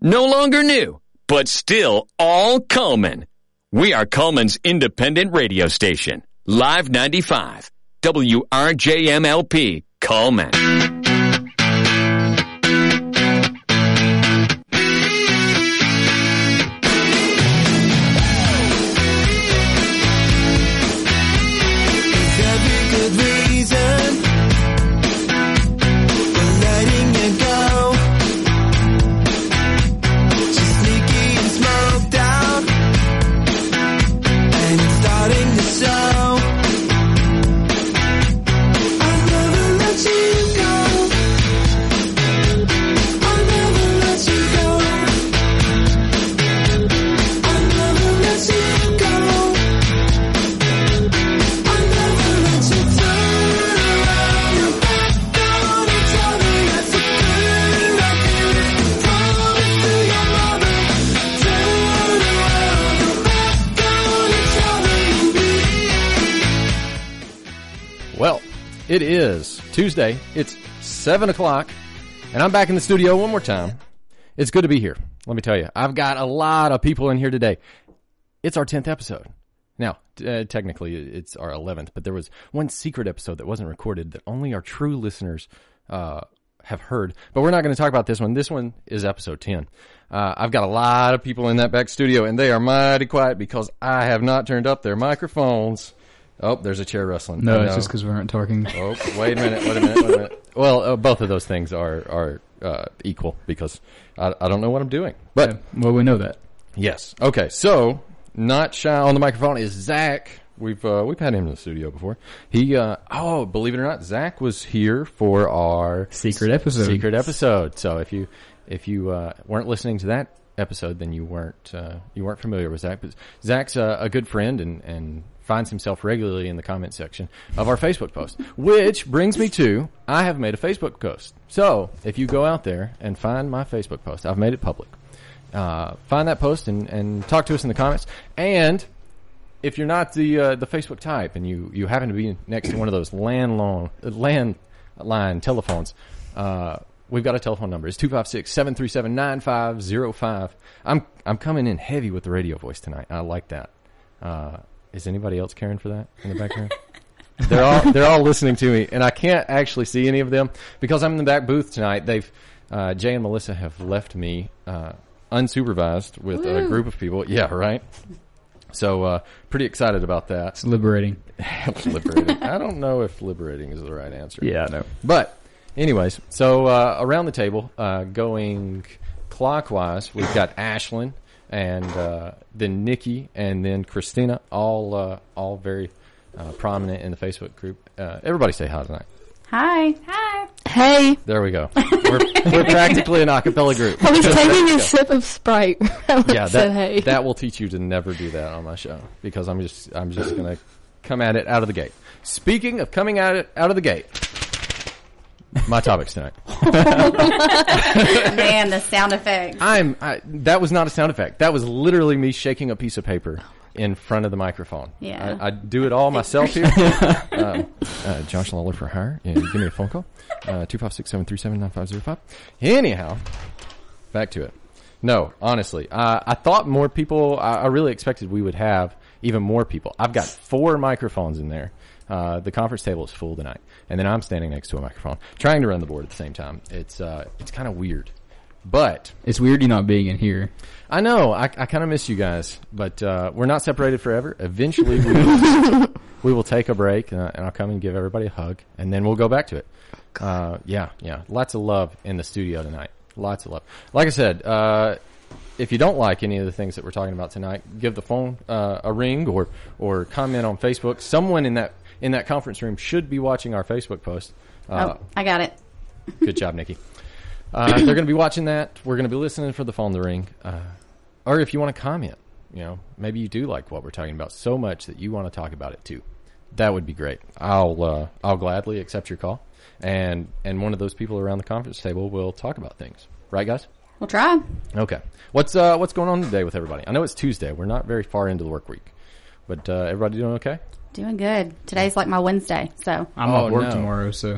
No longer new, but still all Cullman. We are Cullman's independent radio station. Live 95. WRJMLP, Cullman. It is Tuesday. It's 7 o'clock, and I'm back in the studio one more time. It's good to be here. Let me tell you, I've got a lot of people in here today. It's our 10th episode. Now, technically, it's our 11th, but there was one secret episode that wasn't recorded that only our true listeners have heard. But we're not going to talk about this one. This one is episode 10. I've got a lot of people in that back studio, and they are mighty quiet because I have not turned up their microphones. Oh, there's a chair rustling. No, it's just because we aren't talking. Oh, wait a minute. Well, both of those things are equal because I don't know what I'm doing. But yeah, well, we know that. Yes. Okay. So, not shy on the microphone is Zach. We've had him in the studio before. He believe it or not, Zach was here for our secret episode. So if you weren't listening to that episode, then you weren't familiar with Zach. But Zach's a good friend and finds himself regularly in the comment section of our Facebook post, which brings me to, I have made a Facebook post. So if you go out there and find my Facebook post, I've made it public. Find that post and talk to us in the comments. And if you're not the Facebook type and you happen to be next to one of those landline telephones, we've got a telephone number. It's 256-737-9505. I'm coming in heavy with the radio voice tonight. I like that. Is anybody else caring for that in the background? They're all listening to me, and I can't actually see any of them because I'm in the back booth tonight. Jay and Melissa have left me unsupervised with a group of people. Yeah, right. So pretty excited about that. It's liberating. Liberating. I don't know if liberating is the right answer. Yeah, I know. But anyways, so around the table, going clockwise, we've got Ashlyn. And then Nikki, and then Christina, all very prominent in the Facebook group. Everybody say hi tonight. Hi. Hi. Hey. There we go. We're practically an a cappella group. I was taking a sip of Sprite. That will teach you to never do that on my show because I'm just going to come at it out of the gate. Speaking of coming at it out of the gate. My topics tonight. Man, the sound effect. That was not a sound effect. That was literally me shaking a piece of paper in front of the microphone. Yeah. I do it all myself here. Josh Lawler for hire. Yeah, give me a phone call. 256-737-9505. Anyhow, back to it. No, honestly, I thought more people, I really expected we would have even more people. I've got 4 microphones in there. The conference table is full tonight, and then I'm standing next to a microphone, trying to run the board at the same time. It's kind of weird, but it's weird you not being in here. I know. I kind of miss you guys, but we're not separated forever. Eventually, we will take a break, and I'll come and give everybody a hug, and then we'll go back to it. Yeah. Lots of love in the studio tonight. Lots of love. Like I said, if you don't like any of the things that we're talking about tonight, give the phone a ring or comment on Facebook. Someone in that conference room should be watching our Facebook post. I got it. Good job, Nikki. They're going to be watching that. We're going to be listening for the phone to ring. Or if you want to comment, maybe you do like what we're talking about so much that you want to talk about it too. That would be great. I'll gladly accept your call, and one of those people around the conference table will talk about things. Right, guys? We'll try. Okay. What's going on today with everybody? I know it's Tuesday. We're not very far into the work week, but everybody doing okay? Doing good. Today's like my Wednesday, so. I'm off work tomorrow, so.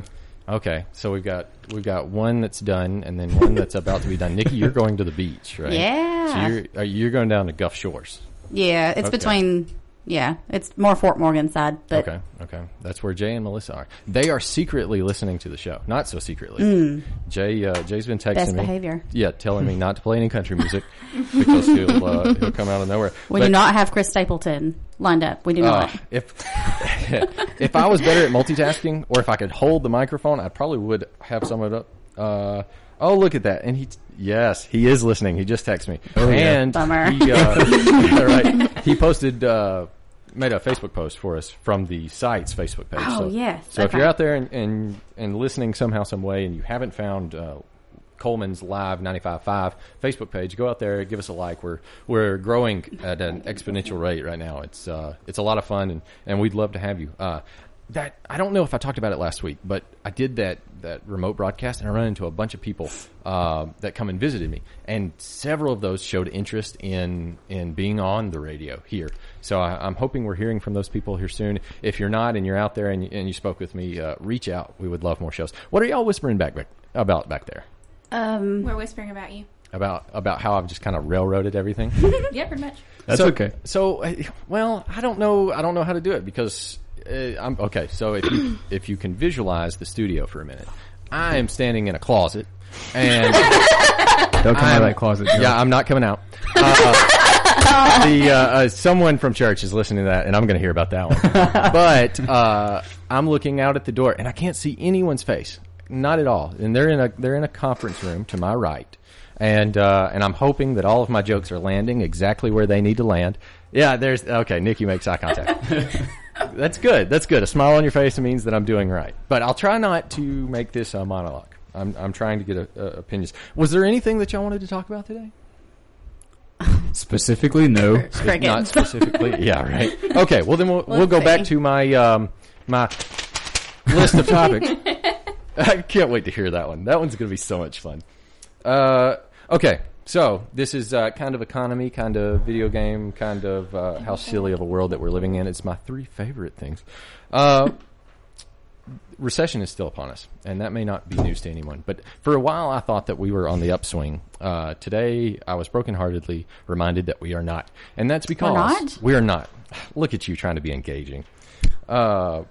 Okay, so we've got one that's done, and then one that's about to be done. Nikki, you're going to the beach, right? Yeah. So you're going down to Gulf Shores. Yeah, it's between. Yeah, it's more Fort Morgan side. But Okay. That's where Jay and Melissa are. They are secretly listening to the show. Not so secretly. Jay's been texting Best me. behavior. Yeah, telling me not to play any country music because he'll come out of nowhere. We do not have Chris Stapleton lined up. We do not. If I was better at multitasking, or if I could hold the microphone, I probably would have some of it up. Oh, look at that! And he is listening. He just texted me. And Bummer. He posted, made a Facebook post for us from the site's Facebook page. Oh, so, yes. So if you're out there and listening somehow, some way, and you haven't found Coleman's Live 95.5 Facebook page, go out there, give us a like. We're growing at an exponential rate right now. It's a lot of fun, and we'd love to have you. That I don't know if I talked about it last week, but I did that remote broadcast, and I ran into a bunch of people that come and visited me, and several of those showed interest in being on the radio here. So I'm hoping we're hearing from those people here soon. If you're not, and you're out there and you spoke with me, reach out. We would love more shows. What are y'all whispering about back there? We're whispering about you. About how I've just kind of railroaded everything. Yeah, pretty much. That's okay. So, well, I don't know how to do it because. I'm okay. So if you can visualize the studio for a minute, I am standing in a closet, and Don't come out of that closet. Joe. Yeah, I'm not coming out. Someone from church is listening to that, and I'm going to hear about that one. But I'm looking out at the door, and I can't see anyone's face, not at all. And they're in a conference room to my right, and I'm hoping that all of my jokes are landing exactly where they need to land. Yeah, okay. Nikki makes eye contact. That's good. A smile on your face means that I'm doing right. But I'll try not to make this a monologue. I'm trying to get opinions. Was there anything that y'all wanted to talk about today? Specifically, no. If not specifically, yeah, right. Okay, well then we'll go back to my my list of topics. I can't wait to hear that one. That one's going to be so much fun. Okay. So this is kind of economy, kind of video game, kind of how silly of a world that we're living in. It's my three favorite things. Recession is still upon us, and that may not be news to anyone. But for a while, I thought that we were on the upswing. Today, I was brokenheartedly reminded that we are not, and that's because we are not. Look at you trying to be engaging. The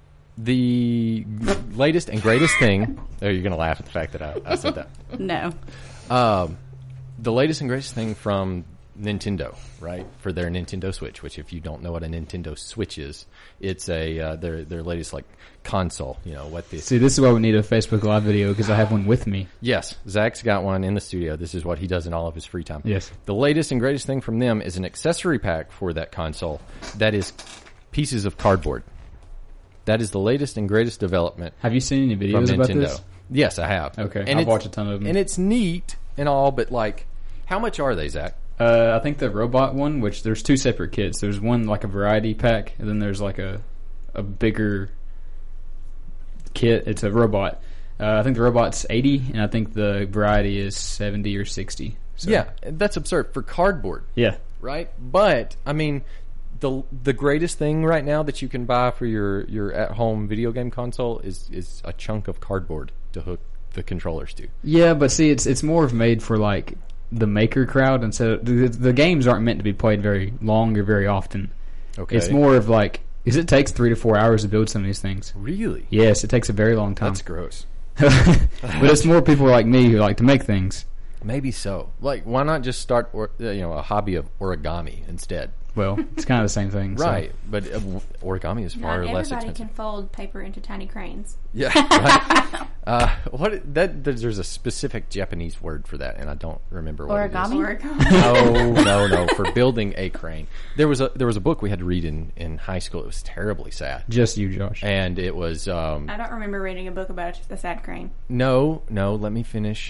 latest and greatest thing. Oh, you're going to laugh at the fact that I said that. No. The latest and greatest thing from Nintendo, right? For their Nintendo Switch, which if you don't know what a Nintendo Switch is, it's their latest like console. You know what the See, this is why we need a Facebook Live video because I have one with me. Yes, Zach's got one in the studio. This is what he does in all of his free time. Yes. The latest and greatest thing from them is an accessory pack for that console that is pieces of cardboard. That is the latest and greatest development. Have you seen any videos from about Nintendo. this? Yes, I have. Okay, and I've watched a ton of them. And it's neat and all, but like, how much are they, Zach? I think the robot one, which there's two separate kits. There's one like a variety pack, and then there's like a bigger kit. It's a robot. I think the robot's 80, and I think the variety is 70 or 60. So. Yeah, that's absurd for cardboard. Yeah. Right? But, I mean, the greatest thing right now that you can buy for your at-home video game console is a chunk of cardboard to hook the controllers to. Yeah, but see, it's more of made for like the maker crowd, and so the games aren't meant to be played very long or very often. Okay. It's more of like, because it takes 3 to 4 hours to build some of these things. Really? Yes, it takes a very long time. That's gross. But it's more people like me who like to make things. Maybe so. Like, why not just start a hobby of origami instead? Well, it's kind of the same thing. Right, so. But origami is far less expensive. Not everybody can fold paper into tiny cranes. Yeah, right. There's a specific Japanese word for that, and I don't remember what origami? it is. No, for building a crane. There was a book we had to read in high school. It was terribly sad. Just you, Josh. And it was... I don't remember reading a book about the sad crane. No, let me finish.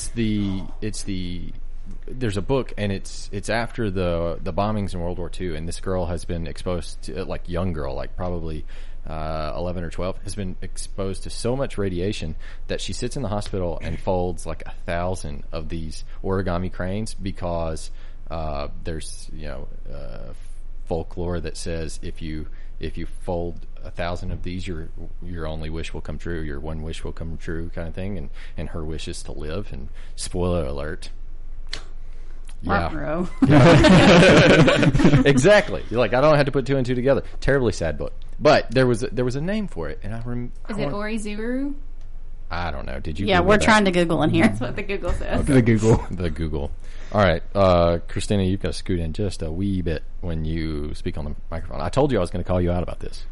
There's a book, and it's after the bombings in World War II, and this girl has been exposed to, like, young girl, like probably 11 or 12, has been exposed to so much radiation that she sits in the hospital and folds like 1,000 of these origami cranes because there's folklore that says if you fold 1,000 of these, your only wish will come true. Your one wish will come true, kind of thing. And her wish is to live. And spoiler alert. Ruh-roh. Exactly. You're like, I don't have to put two and two together. Terribly sad book. But there was a name for it, and Is it Orizuru? I don't know. Did you? Yeah, Google we're that? trying to Google in here. That's what the Google says. The Google. The Google. All right, Christina, you've got to scoot in just a wee bit when you speak on the microphone. I told you I was going to call you out about this.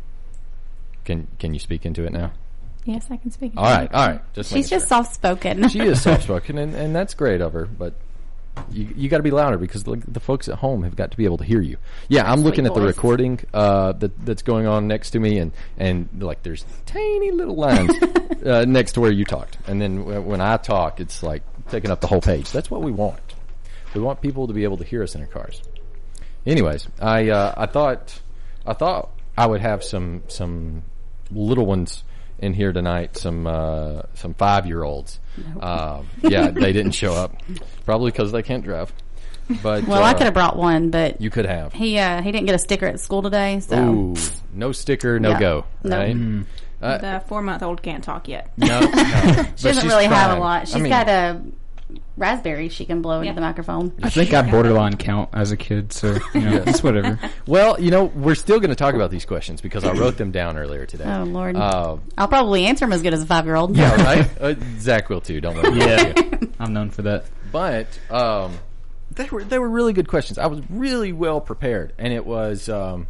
Can you speak into it now? Yes, I can speak. All right. She's just soft spoken. She is soft spoken, and that's great of her. But you got to be louder because the folks at home have got to be able to hear you. Yeah, I'm looking at the voice. recording that's going on next to me, and like there's tiny little lines next to where you talked, and then when I talk, it's like taking up the whole page. That's what we want. We want people to be able to hear us in their cars. Anyways, I thought I would have some little ones in here tonight, some 5-year-olds. Nope. Yeah, they didn't show up, probably because they can't drive. But Well, I could have brought one, but you could have. he didn't get a sticker at school today, so Ooh, no sticker, no Yeah. go. No. Right? The 4-month-old can't talk yet. No, she doesn't really have a lot. She's I mean, got a raspberry she can blow into the microphone. I think I borderline count as a kid, so it's whatever. Well, we're still going to talk about these questions because I wrote them down earlier today. Oh, Lord. I'll probably answer them as good as a 5-year-old. Yeah, right? Zach will too, don't worry. Yeah, I'm known for that. But they were really good questions. I was really well prepared, and it was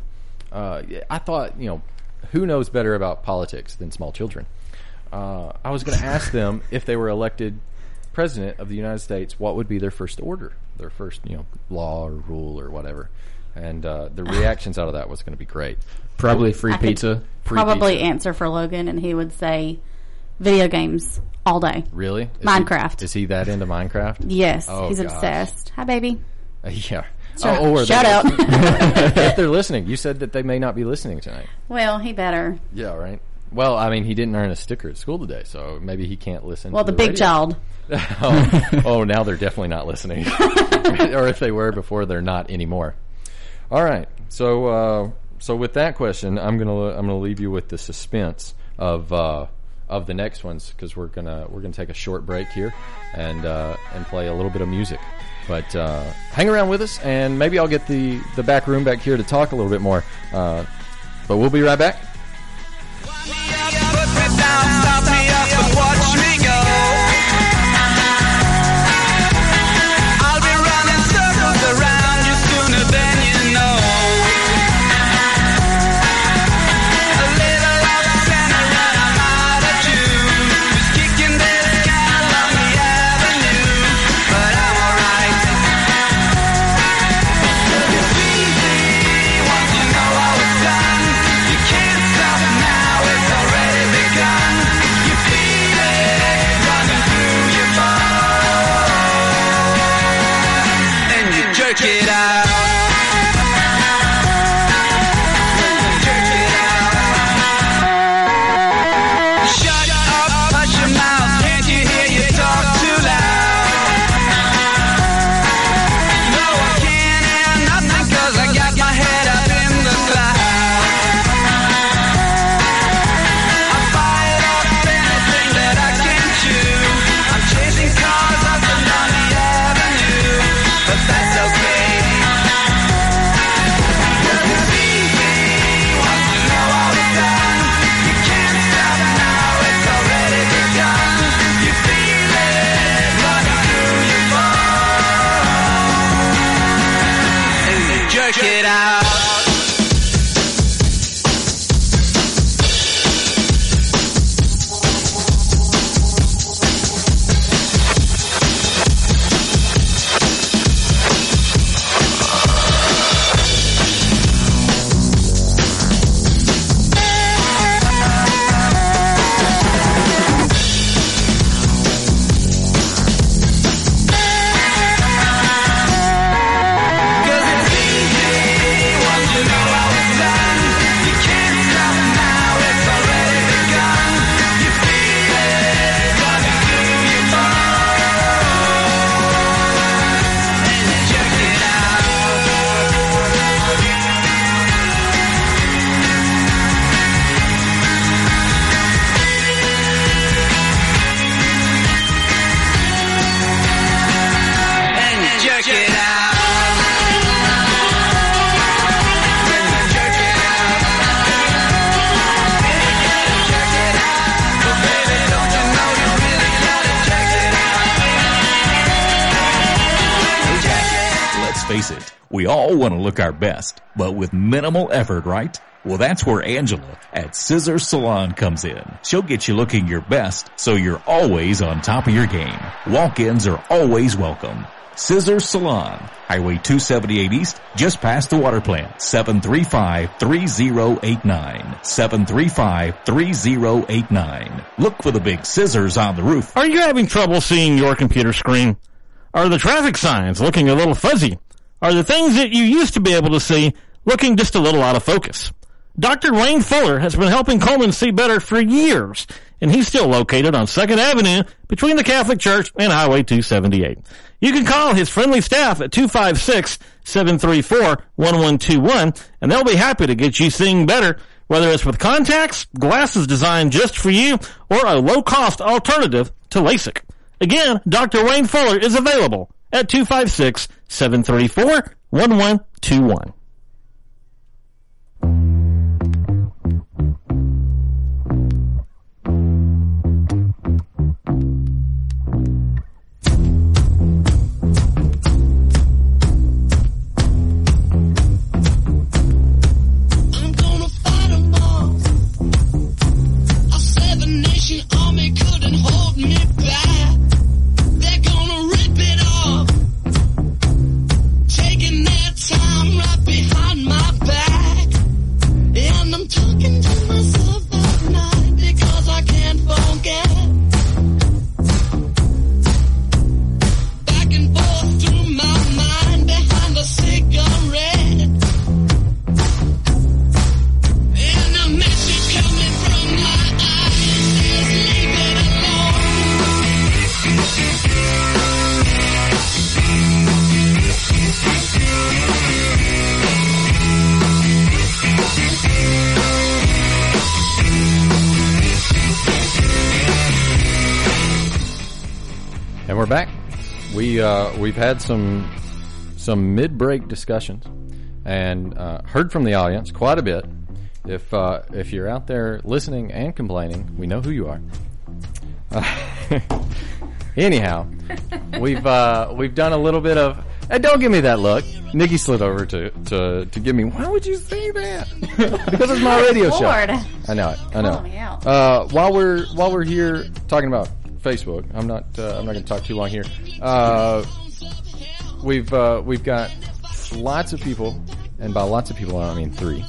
I thought, who knows better about politics than small children? I was going to ask them if they were elected president of the United States, what would be their first order, their first law or rule or whatever, and the reactions out of that was going to be great. Probably free I could pizza. Probably pizza. answer for Logan, and he would say video games all day. Really? Minecraft. Is he that into Minecraft? Yes, Oh, he's gosh. obsessed. Hi, baby. Yeah. Shout Shout out. if they're listening. You said that they may not be listening tonight. Well, he better. Yeah, right. Well, I mean, he didn't earn a sticker at school today, so maybe he can't listen. Well, to the big radio. child. Oh, now they're definitely not listening. Or if they were before, they're not anymore. All right. So with that question, I'm gonna leave you with the suspense of the next ones because we're gonna take a short break here and play a little bit of music. But hang around with us, and maybe I'll get the back room back here to talk a little bit more. But we'll be right back. face it, we all want to look our best, but with minimal effort, right? Well, that's where Angela at Scissor Salon comes in. She'll get you looking your best, so you're always on top of your game. Walk-ins are always welcome. Scissor Salon, Highway 278 East, just past the water plant, 735-3089. 735-3089. Look for the big scissors on the roof. Are you having trouble seeing your computer screen? Are the traffic signs looking a little fuzzy? Are the things that you used to be able to see looking just a little out of focus? Dr. Wayne Fuller has been helping Coleman see better for years, and he's still located on 2nd Avenue between the Catholic Church and Highway 278. You can call his friendly staff at 256-734-1121, and they'll be happy to get you seeing better, whether it's with contacts, glasses designed just for you, or a low-cost alternative to LASIK. Again, Dr. Wayne Fuller is available at 256-734-1121. And we're back. We've had some mid-break discussions and heard from the audience quite a bit. If you're out there listening and complaining, we know who you are. Anyhow, we've done a little bit of. And don't give me that look. Nikki slid over to give me. Why would you say that? Because it's my radio show. Lord. I know it. I know. Call me out. While we're here talking about Facebook, I'm not going to talk too long here. We've got lots of people, and by lots of people I don't mean 3.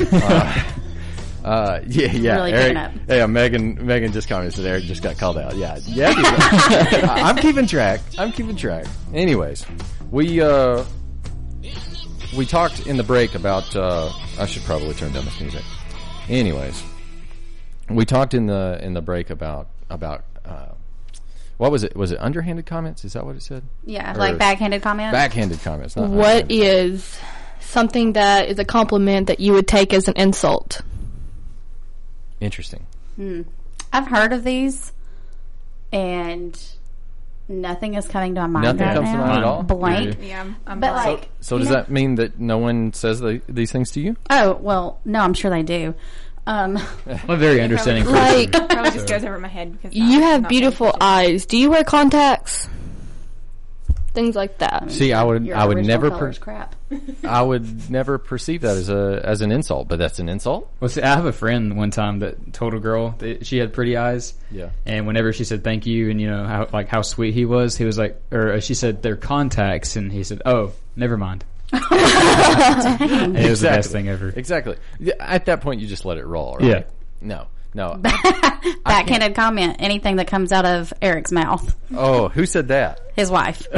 Yeah. Really Eric, up. yeah, Megan just commented that Eric just got called out. Yeah. I'm keeping track. Anyways, we talked in the break about. I should probably turn down this music. Anyways, we talked in the break about. What was it? Was it underhanded comments? Is that what it said? Yeah, Or like backhanded comments. Backhanded comments. Not What underhanded. is something that is a compliment that you would take as an insult? Interesting. I've heard of these, and nothing is coming to my mind Nothing right comes now. to mind at all? Blank. Yeah, I'm But blank. like, So you does know- that mean that no one says these things to you? Oh well, no, I'm sure they do. I'm a very understanding person. Like, Probably just goes over my head because you I'm have not beautiful paying attention. eyes. Do you wear contacts? Things like that. See, I would Your I would original never color's crap. I would never perceive that as an insult, but that's an insult. Well, see, I have a friend one time that told a girl that she had pretty eyes. Yeah. And whenever she said thank you and, you know, how sweet he was like, or she said they're contacts, and he said, oh, never mind. And it was the best thing ever. Exactly. Yeah, at that point, you just let it roll. Right? Yeah. No. Backhanded comment. Anything that comes out of Eric's mouth. Oh, who said that? His wife.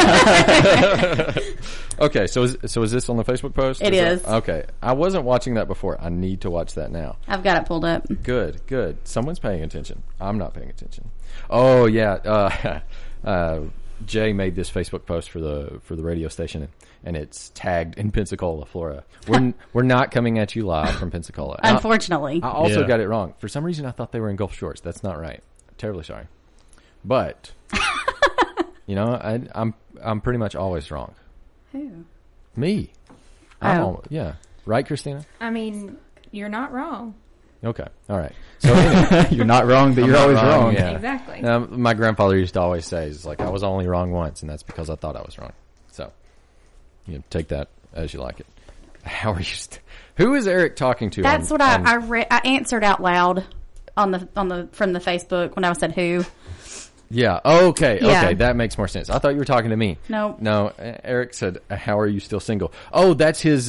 Okay, so is this on the Facebook post? It is. Okay, I wasn't watching that before. I need to watch that now. I've got it pulled up. Good. Someone's paying attention. I'm not paying attention. Oh yeah, Jay made this Facebook post for the radio station, and it's tagged in Pensacola, Florida. We're not coming at you live from Pensacola. Unfortunately. I also Yeah. got it wrong. For some reason, I thought they were in Gulf Shores. That's not right. Terribly sorry, but you know, I'm pretty much always wrong. Who? Me. Yeah. Right, Christina? I mean, you're not wrong. Okay. All right. So anyway, You're not wrong, but I'm you're not always wrong. Yeah. Exactly. My grandfather used to always say, "It's like I was only wrong once, and that's because I thought I was wrong." So, take that as you like it. How are you? Who is Eric talking to? That's what I answered out loud on the from the Facebook when I said who. Yeah. Okay. Yeah. Okay. That makes more sense. I thought you were talking to me. No. No. Eric said, "How are you still single?" Oh, that's his.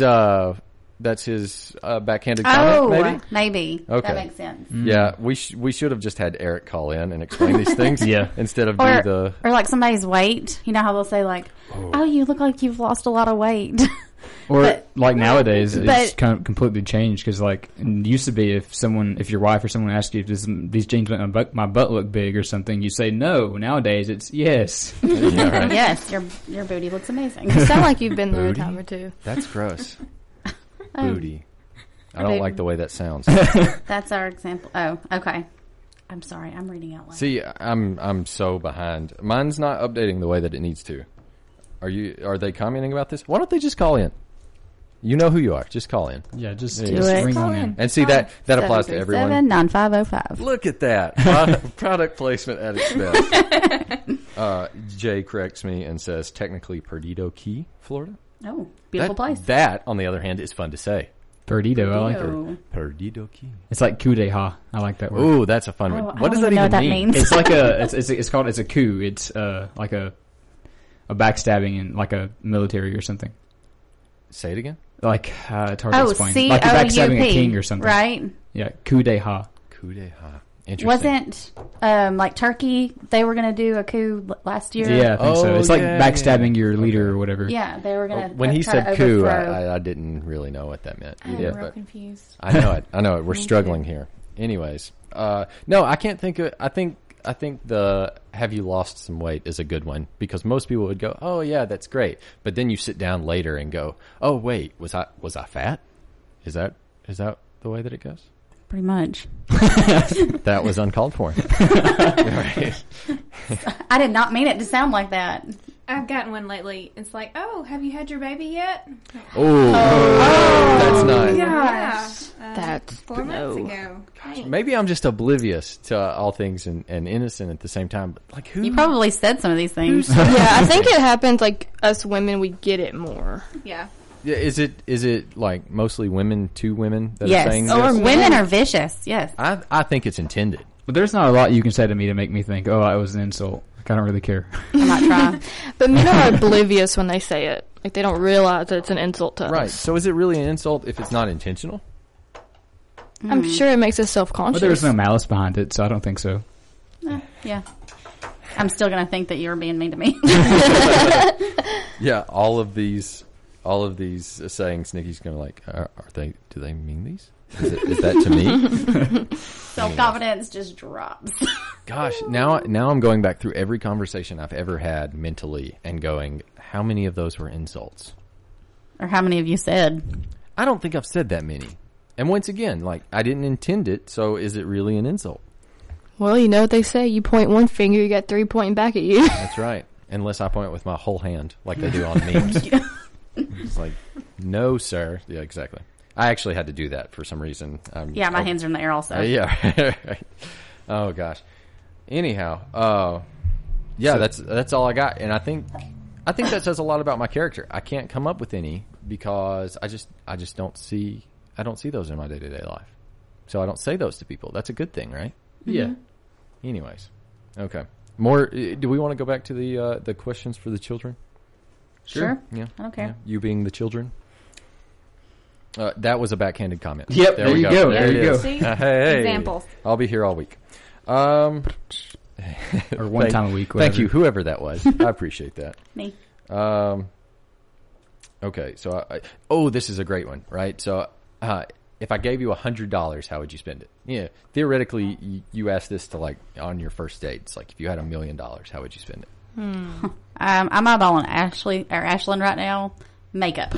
Backhanded comment. Maybe. Okay. That makes sense. Yeah. We should have just had Eric call in and explain these things. Yeah. Instead of Or like somebody's weight. You know how they'll say like, "Oh, you look like you've lost a lot of weight." Or like nowadays, it's kind of completely changed because like it used to be if your wife or someone asked you, "Does these jeans make my butt look big or something?" You say no. Nowadays, it's yes. Yeah, right. Yes, your booty looks amazing. You sound like you've been there a time or two. That's gross. Booty. I don't like the way that sounds. That's our example. Oh, okay. I'm sorry. I'm reading out loud. See, I'm so behind. Mine's not updating the way that it needs to. Are they commenting about this? Why don't they just call in? You know who you are. Just call in. Yeah, just it. ring Call on in. in. And see that applies to everyone. 737-9505. Look at that. Product placement at its best. Jay corrects me and says technically Perdido Key, Florida. Oh, beautiful place. That, on the other hand, is fun to say. Perdido, I like it. Ew. Perdido Key. It's like coup de ha. I like that word. Ooh, that's a fun Oh, word. I What does don't that even know even what that mean? means. It's like it's a coup. It's like a backstabbing in like a military or something. Say it again. Like it's hard to explain. C-O-U-P, Like you're backstabbing a king or something, right? Yeah, coup de ha. Coup de ha. Interesting. Wasn't like Turkey? They were going to do a coup last year. Yeah, I think so. It's like yeah, backstabbing your leader or whatever. Yeah, they were going to. When he said coup, I didn't really know what that meant. I'm either, real but confused. I know it. We're struggling here. Anyways, no, I can't think of. I think the "have you lost some weight" is a good one because most people would go, "Oh yeah, that's great," but then you sit down later and go, "Oh wait, was I fat? Is that the way that it goes?" Pretty much. That was uncalled for. Right. I did not mean it to sound like that. I've gotten one lately. It's like, oh, have you had your baby yet? Oh, that's nice. Yeah. That's 4 months ago. Maybe I'm just oblivious to all things and innocent at the same time. But like, who? You probably said some of these things. Yeah, I think it happens like us women, we get it more. Yeah. Yeah, is it like mostly women to women that Yes. are saying Or this? women are vicious. Yes. I think it's intended. But there's not a lot you can say to me to make me think, oh, it was an insult. Like, I don't really care. I'm not trying. But men are oblivious when they say it. Like, they don't realize that it's an insult to Right. us. So is it really an insult if it's not intentional? I'm sure it makes us self-conscious. But there was no malice behind it, so I don't think so. Yeah. I'm still going to think that you're being mean to me. Yeah, all of these sayings, Nikki's going to like, do they mean these? Is that to me? Self-confidence just drops. Gosh, now I'm going back through every conversation I've ever had mentally and going, how many of those were insults? Or how many of you said? I don't think I've said that many. And once again, like, I didn't intend it, so is it really an insult? Well, you know what they say. You point one finger, you got three pointing back at you. That's right. Unless I point it with my whole hand, like they do on memes. It's like, no, sir. Yeah, exactly. I actually had to do that for some reason. Yeah, my hands are in the air also. Yeah. Right. Oh gosh. Anyhow, yeah, So- that's all I got, and I think that says a lot about my character. I can't come up with any because I just don't see those in my day-to-day life, so I don't say those to people. That's a good thing, right? Yeah. Anyways, okay. More. Do we want to go back to the questions for the children? Sure. Yeah. I don't care. Yeah. You being the children. That was a backhanded comment. Yep, there we you go. There it you is. go. See? Hey. Examples. I'll be here all week. Or one time a week. Thank Whatever. you, whoever that was. I appreciate that. Me. Okay, so this is a great one, right? So, if I gave you $100, how would you spend it? Yeah, theoretically, you asked this to like on your first date. It's like if you had $1 million, how would you spend it? I'm eyeballing Ashlyn right now. Makeup.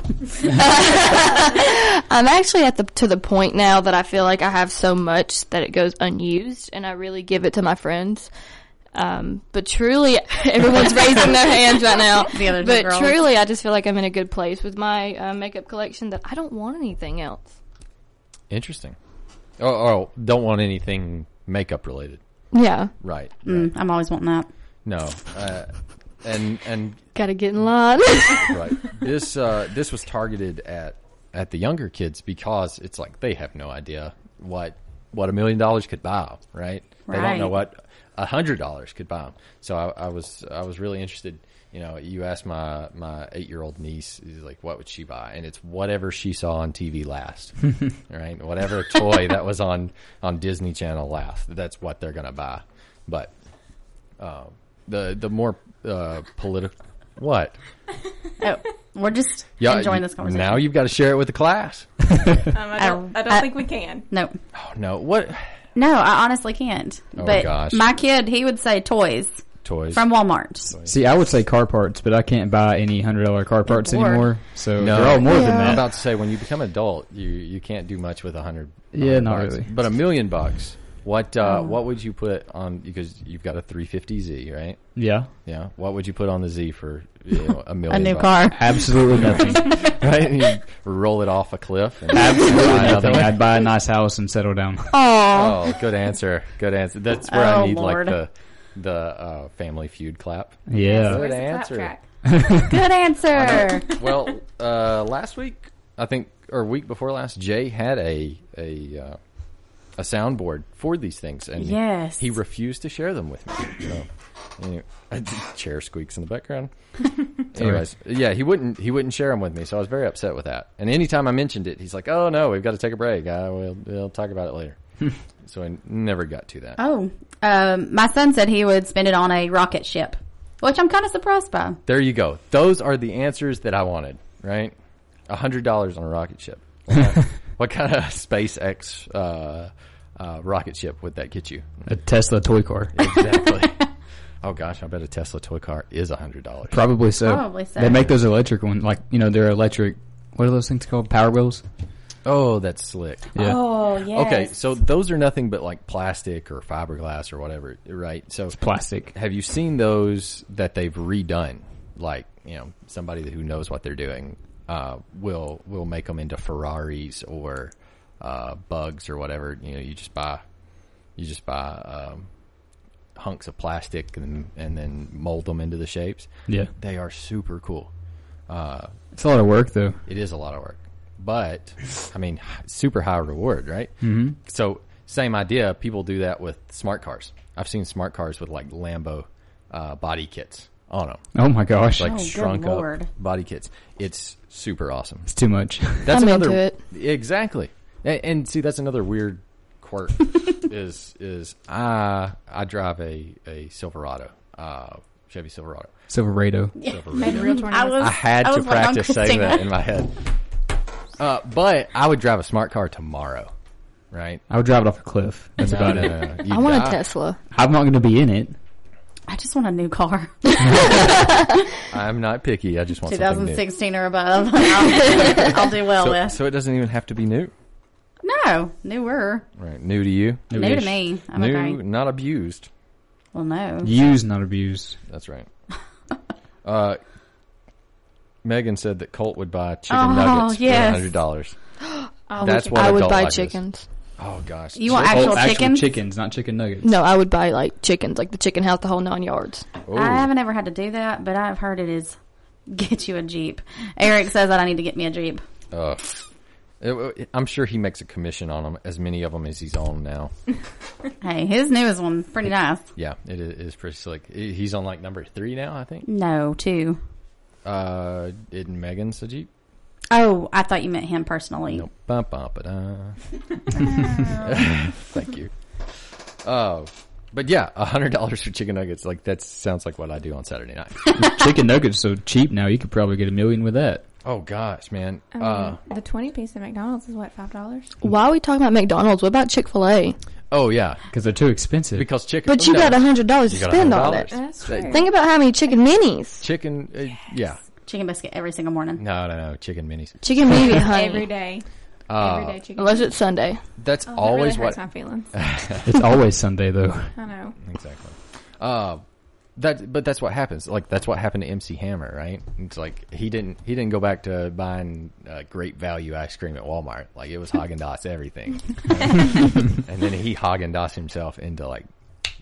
I'm actually to the point now that I feel like I have so much that it goes unused, and I really give it to my friends. But truly, everyone's raising their hands right now. The other two but girls. truly, I just feel like I'm in a good place with my makeup collection that I don't want anything else. Interesting. Oh, don't want anything makeup related. Yeah. Right. I'm always wanting that. No. and Gotta get in line. right. This was targeted at the younger kids because it's like they have no idea what $1 million could buy, right? They don't Right. know what $100 could buy them. So I was really interested. You know, you asked my 8-year-old niece, is like, what would she buy? And it's whatever she saw on TV last, right? Whatever toy that was on Disney Channel last, that's what they're gonna buy. But the more political, what? Oh, we're just Yeah, enjoying this conversation. Now you've got to share it with the class. I don't think we can. No. Oh no, what No, I honestly can't. Oh, but gosh. my kid, he would say toys toys? from Walmart. See, I would say car parts, but I can't buy any $100 car parts bored. anymore. So No. they're all more than Yeah. I'm that. about to say, when you become an adult, you can't do much with $100. Yeah, not bucks. really. But $1 million. What would you put on? Because you've got a 350Z, right? Yeah, Yeah. What would you put on the Z for $1 million? A new car. absolutely nothing. right? And you roll it off a cliff. And Absolutely buy another nothing. one. I'd buy a nice house and settle down. Aw. Oh, good answer. Good answer. That's where Oh, I need Lord. like the Family Feud clap. Yeah. Good Where's the clap answer. track? Good answer. Well, last week, I think, or week before last, Jay had a soundboard for these things, and Yes. he refused to share them with me. So, anyway, chair squeaks in the background. Anyways, yeah, he wouldn't share them with me, so I was very upset with that. And anytime I mentioned it, he's like, "Oh no, we've got to take a break. We'll talk about it later." So I never got to that. Oh, my son said he would spend it on a rocket ship, which I'm kind of surprised by. There you go. Those are the answers that I wanted. Right, $100 on a rocket ship. What kind of SpaceX rocket ship would that get you? A Tesla toy car. Exactly. Oh gosh, I bet a Tesla toy car is $100. Probably so. Probably so. They make those electric ones, like, they're electric. What are those things called? Power wheels? Oh, that's slick. Yeah. Oh, yes. Okay, so those are nothing but like plastic or fiberglass or whatever, right? So Plastic. have you seen those that they've redone? Like, somebody who knows what they're doing will make them into Ferraris or Bugs or whatever. You just buy hunks of plastic and then mold them into the shapes. Yeah. They are super cool. It's a lot of work, though. It is a lot of work, but I mean, super high reward, right? Mm-hmm. So same idea. People do that with smart cars. I've seen smart cars with like Lambo body kits on them, Oh, my gosh. like Oh, good shrunk up Lord. body kits. It's super awesome. It's too much. That's I'm another into it. exactly. And see, that's another weird quirk is I drive a Silverado, Chevy Silverado. Silverado. Made a real tornado. I had to was like on practice saying Christina. that in my head. But I would drive a smart car tomorrow, right? I would drive it off a cliff. That's about it. I want a Tesla. I'm not going to be in it. I just want a new car. I'm not picky. I just want something new. 2016 or above. I'll do well with. So it doesn't even have to be new, No, newer. right? New to you, New to me. I'm new, okay. not abused. Well, no. Used, not abused. That's right. Megan said that Colt would buy chicken nuggets yes. for $100. I That's would, what I would adult buy life is. chickens. Oh gosh, You want actual chickens? chickens, not chicken nuggets. No, I would buy like chickens, like the chicken house, the whole 9 yards. Ooh. I haven't ever had to do that, but I've heard it is get you a Jeep. Eric says that I need to get me a Jeep. I'm sure he makes a commission on them, as many of them as he's on now. Hey, his newest one, pretty nice. Yeah, it is pretty slick. He's on like number 3 now, I think. No, 2. Isn't Megan's a Jeep? Oh, I thought you meant him personally. Nope. Ba-ba-ba-da. Thank you. But yeah, $100 for chicken nuggets. Like that sounds like what I do on Saturday night. Chicken nuggets so cheap now. You could probably get $1 million with that. Oh gosh, man. I mean, the 20 piece at McDonald's is what, $5? Why are we talking about McDonald's? What about Chick-fil-A? Oh yeah, Because they're too expensive. because chicken. But you no, got $100 to you got spend on $100. it. That's true. Think about how many chicken minis. Chicken. Yeah. Chicken biscuit every single morning. No. Chicken minis. Chicken mini, honey. Every day. Uh, Every day chicken. Unless it's Sunday. That's Oh, that always really hurts what. my feelings. It's always Sunday, though. I know. Exactly. But that's what happens. Like that's what happened to MC Hammer, right? It's like he didn't go back to buying great value ice cream at Walmart. Like it was Haagen-Dazs everything, and then he Haagen-Dazs himself into like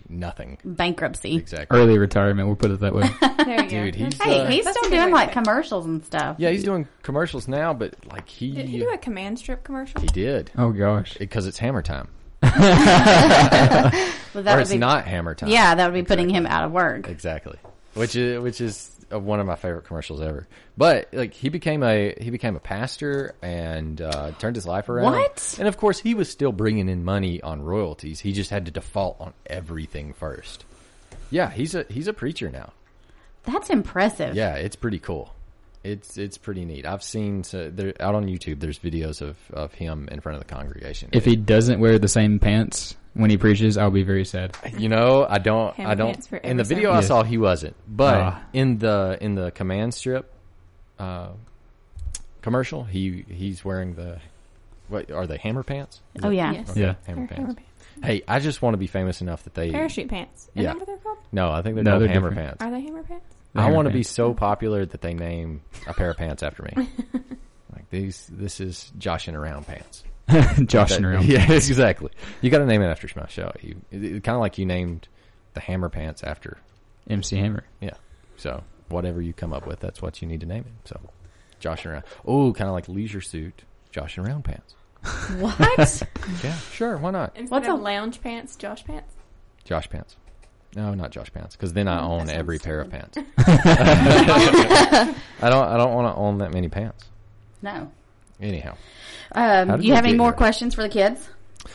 nothing. Bankruptcy. Exactly. Early retirement, we'll put it that way. There you Dude, go. he's Hey, he's That's still a good doing way like to put it. commercials and stuff. yeah, he's doing commercials now, but like Did he do a command strip commercial? he did Oh gosh. because it's Hammer Time, Well, that or would it's be, not Hammer Time. Yeah, that would be putting him out of work. exactly. Which is one of my favorite commercials ever. But like he became a pastor and turned his life around. What? And of course, he was still bringing in money on royalties. He just had to default on everything first. Yeah, he's a preacher now. That's impressive. Yeah, it's pretty cool. It's pretty neat. I've seen out on YouTube. There's videos of him in front of the congregation. If he doesn't wear the same pants when he preaches, I'll be very sad. You know, I don't. Pants for In the every video I sermon. saw, he wasn't. But Ah. in the command strip commercial, he's wearing the what are they hammer pants? Oh yeah. Yes. Okay, Yeah. hammer Hammer pants. Hey, I just want to be famous enough that they. Parachute pants. Isn't Yeah. that what they're called? No, I think they're No, called they're hammer different. pants. Are they hammer pants? I Hammer want to be pants. so popular that they name a pair of pants after me. Like this is joshing around pants. Joshing around. Yeah, exactly. You got to name it after my show. Kind of like you named the hammer pants after. MC Hammer. Yeah. So whatever you come up with, that's what you need to name it. So joshing around. Oh, kind of like leisure suit, joshing around pants. What? Yeah, sure. Why not? Instead What's of a- lounge pants, Josh pants? Josh pants. No, not Josh pants, because then I own that every sounds pair of stupid. pants. I don't want to own that many pants. No. Anyhow. Do did you we have any get more here? questions for the kids?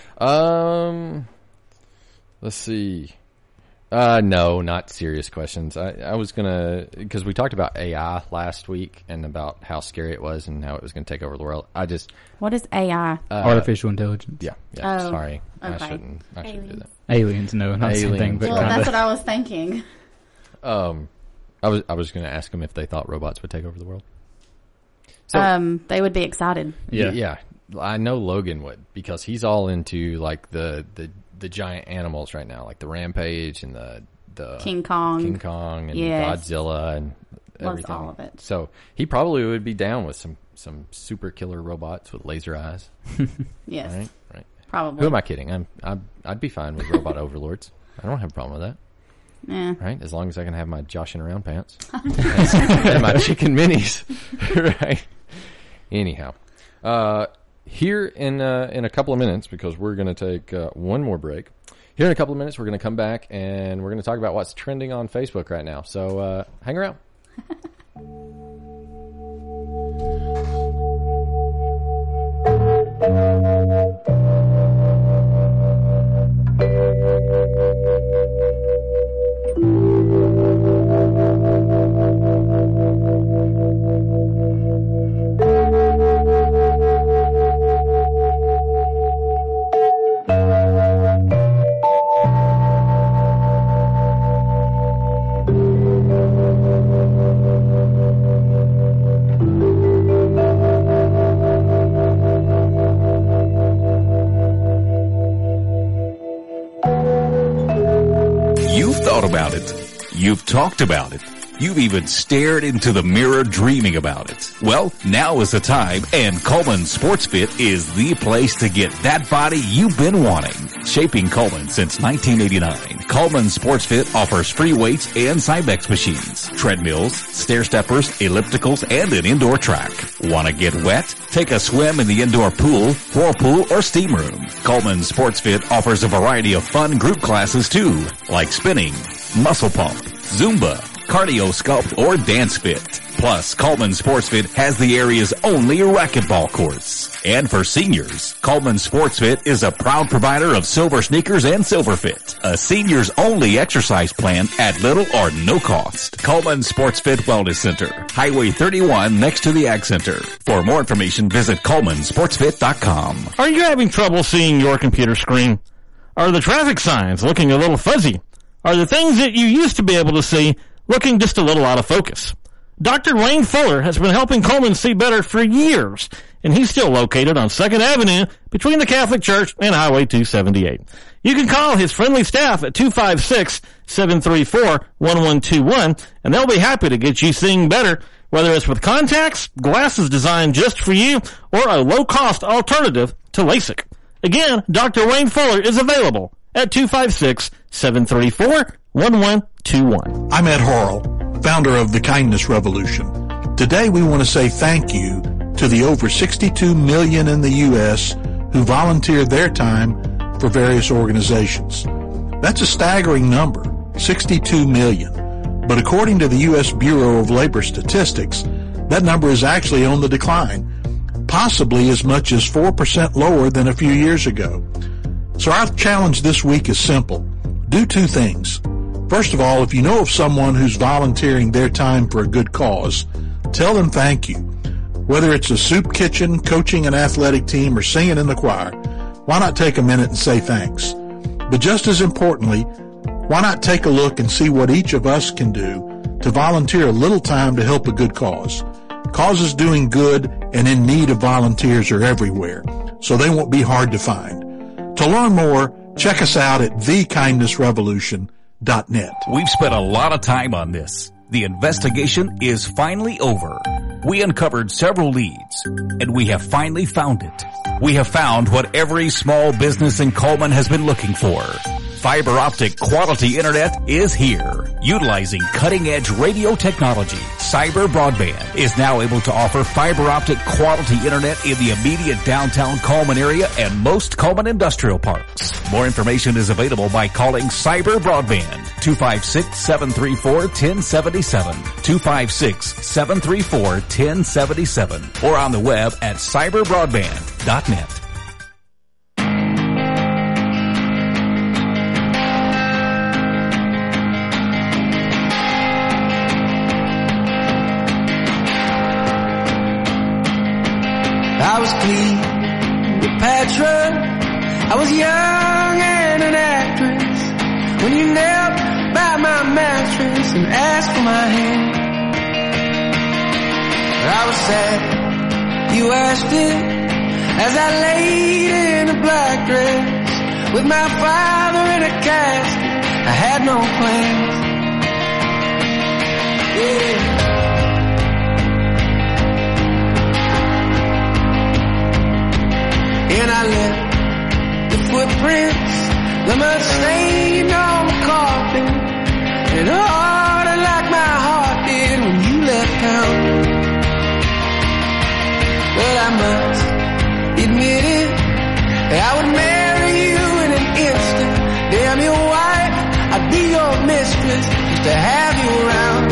Let's see. No, not serious questions. I was gonna, because we talked about AI last week and about how scary it was and how it was going to take over the world. What is AI? Artificial intelligence. Yeah. Oh, sorry. I okay. shouldn't do that. Aliens, no, not the same thing, Aliens. but Well, kinda. that's what I was thinking. I was going to ask them if they thought robots would take over the world. So, They would be excited. yeah. I know Logan would, because he's all into like the giant animals right now, like the Rampage and the King Kong. and Yes. Godzilla and Loves everything. all of it. So he probably would be down with some super killer robots with laser eyes. Yes, Right. probably. Who am I kidding? I'd be fine with robot overlords. I don't have a problem with that. Yeah. Right, as long as I can have my joshing around pants and my chicken minis. Right. Anyhow, here in a couple of minutes, because we're going to take one more break. Here in a couple of minutes, we're going to come back and we're going to talk about what's trending on Facebook right now. So hang around. You've thought about it. You've talked about it. You've even stared into the mirror dreaming about it. Well, now is the time, and Coleman Sports Fit is the place to get that body you've been wanting. Shaping Coleman since 1989, Coleman Sports Fit offers free weights and Cybex machines, treadmills, stair steppers, ellipticals, and an indoor track. Want to get wet? Take a swim in the indoor pool, whirlpool, or steam room. Coleman Sports Fit offers a variety of fun group classes too, like spinning, muscle pump, Zumba, cardio sculpt, or dance fit. Plus, Coleman Sports Fit has the area's only racquetball courts. And for seniors, Coleman Sports Fit is a proud provider of Silver Sneakers and Silver Fit, a seniors only exercise plan at little or no cost. Coleman Sports Fit Wellness Center, Highway 31 next to the Ag Center. For more information, visit ColemanSportsFit.com. Are you having trouble seeing your computer screen? Are the traffic signs looking a little fuzzy? Are the things that you used to be able to see looking just a little out of focus? Dr. Wayne Fuller has been helping Coleman see better for years, and he's still located on 2nd Avenue between the Catholic Church and Highway 278. You can call his friendly staff at 256-734-1121, and they'll be happy to get you seeing better, whether it's with contacts, glasses designed just for you, or a low-cost alternative to LASIK. Again, Dr. Wayne Fuller is available at 256 734-1121. I'm Ed Horrell, founder of the Kindness Revolution. Today we want to say thank you to the over 62 million in the U.S. who volunteer their time for various organizations. That's a staggering number, 62 million. But according to the U.S. Bureau of Labor Statistics, that number is actually on the decline, possibly as much as 4% lower than a few years ago. So our challenge this week is simple. Do two things. First of all, if you know of someone who's volunteering their time for a good cause, tell them thank you. Whether it's a soup kitchen, coaching an athletic team, or singing in the choir, why not take a minute and say thanks? But just as importantly, why not take a look and see what each of us can do to volunteer a little time to help a good cause? Causes doing good and in need of volunteers are everywhere, so they won't be hard to find. To learn more, check us out at thekindnessrevolution.net. We've spent a lot of time on this. The investigation is finally over. We uncovered several leads, and we have finally found it. We have found what every small business in Coleman has been looking for. Fiber optic quality internet is here. Utilizing cutting-edge radio technology, Cyber Broadband is now able to offer fiber optic quality internet in the immediate downtown Coleman area and most Coleman industrial parks. More information is available by calling Cyber Broadband 256-734-1077, 256-734-1077, or on the web at cyberbroadband.net. I was Cleopatra, I was young and an actress, when you knelt by my mattress and asked for my hand. I was sad, you asked it, as I laid in a black dress, with my father in a casket, I had no plans. Yeah. And I left the footprints, the mud stain on the carpet, and it harder like my heart did when you left town. But I must admit it, I would marry you in an instant. Damn your wife, I'd be your mistress just to have you around.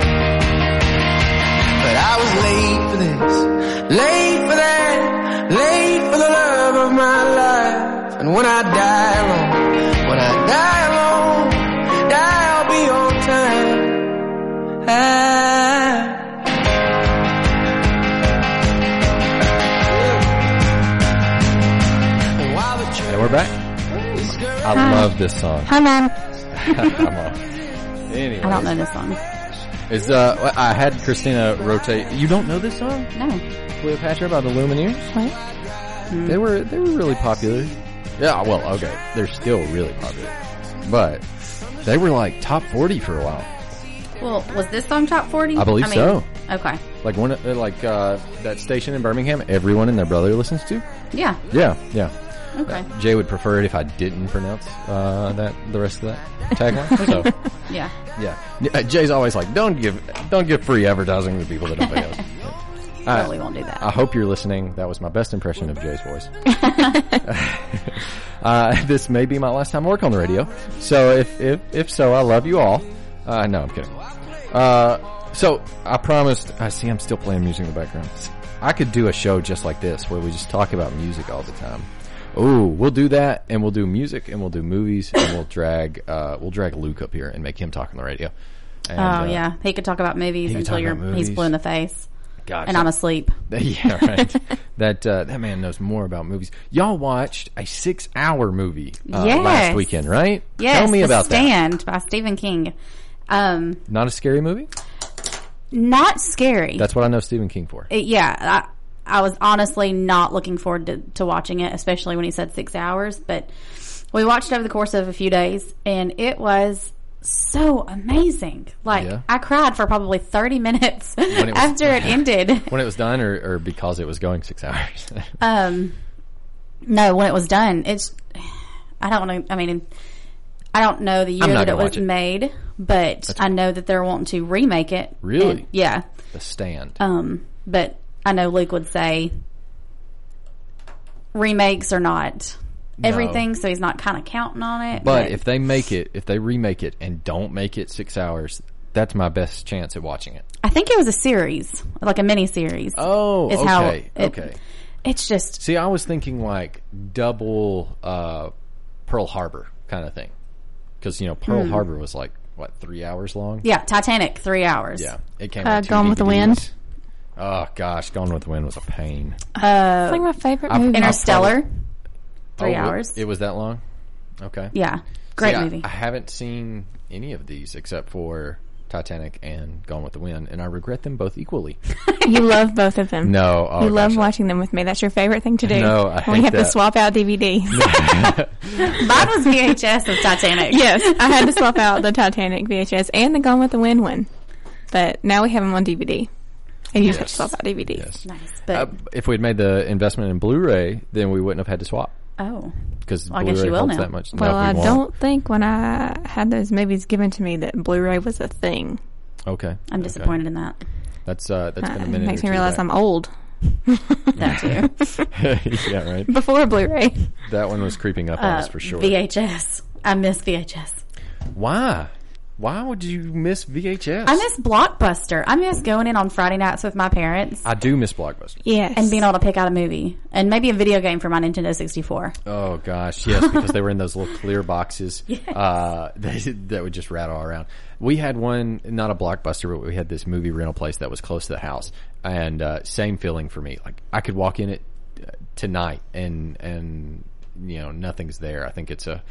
But I was late for this, late for that, late for the love of my life. And when I die alone, I'll be on time. And we're back. I love this song. Hi, Mom. Anyway, I don't know this song. Is I had Christina rotate. You don't know this song? No. Cleopatra by the Lumineers? What? They were really popular. Yeah, well, okay. They're still really popular. But they were like top 40 for a while. Well, was this song top 40? I believe so. Okay. Like one that station in Birmingham everyone and their brother listens to? Yeah. Yeah. Okay. Jay would prefer it if I didn't pronounce the rest of that tagline. So Yeah. Jay's always like, don't give free advertising to people that don't pay us. Totally won't do that. I hope you're listening. That was my best impression of Jay's voice. This may be my last time I work on the radio. So if so, I love you all. No, I'm kidding. So I promised. I see I'm still playing music in the background. I could do a show just like this where we just talk about music all the time. Oh, we'll do that, and we'll do music, and we'll do movies, and we'll drag Luke up here and make him talk on the radio. And, yeah, he could talk about movies until he's blue in the face. Gotcha. And I'm asleep. Yeah, right. That man knows more about movies. Y'all watched a 6-hour movie last weekend, right? Yes. Tell me about The Stand by Stephen King. Not a scary movie? Not scary. That's what I know Stephen King for. I was honestly not looking forward to watching it, especially when he said 6 hours. But we watched it over the course of a few days, and it was so amazing. I cried for probably 30 minutes after it ended. When it was done, or because it was going 6 hours? No, when it was done. I don't want to, I don't know the year I'm not that it gonna was watch it. made, but I know that they're wanting to remake it. Really? And- yeah. The Stand. But I know Luke would say remakes are not everything, so he's not kind of counting on it. But if they remake it and don't make it 6 hours, that's my best chance at watching it. I think it was a series, like a mini series. Oh, is okay. how Okay. It's just See, I was thinking like double Pearl Harbor kind of thing. Because, Pearl Harbor was like, what, 3 hours long? yeah, Titanic, 3 hours. Yeah. It came out Gone with the Wind. Oh, gosh. Gone with the Wind was a pain. It's like my favorite movie. Interstellar, 3 Oh, hours. It was that long? Okay. Yeah, great See, movie. I haven't seen any of these except for Titanic and Gone with the Wind, and I regret them both equally. You love both of them. No. Oh, you love gosh, watching them with me. That's your favorite thing to do. No, I when we hate have to that. swap out DVDs. Mine was VHS of Titanic. Yes, I had to swap out the Titanic VHS and the Gone with the Wind one. But now we have them on DVD. And you just have to swap out DVDs. Yes. Nice, but If we'd made the investment in Blu-ray, then we wouldn't have had to swap. oh, Because Well, I guess Blu-ray you will holds now. that much. Well, No, we I won't. don't think when I had those movies given to me that Blu-ray was a thing. Okay. I'm disappointed in that. That's been a It minute. makes or me two realize back. I'm old. That too. Yeah, right. Before Blu-ray. That one was creeping up on us for sure. VHS. I miss VHS. Why? Why would you miss VHS? I miss Blockbuster. I miss going in on Friday nights with my parents I do miss Blockbuster. Yes. and being able to pick out a movie and maybe a video game for my Nintendo 64. Oh gosh, yes, because they were in those little clear boxes that would just rattle around. We had one, not a Blockbuster, but we had this movie rental place that was close to the house, and same feeling for me. Like I could walk in it tonight, and nothing's there. I think it's a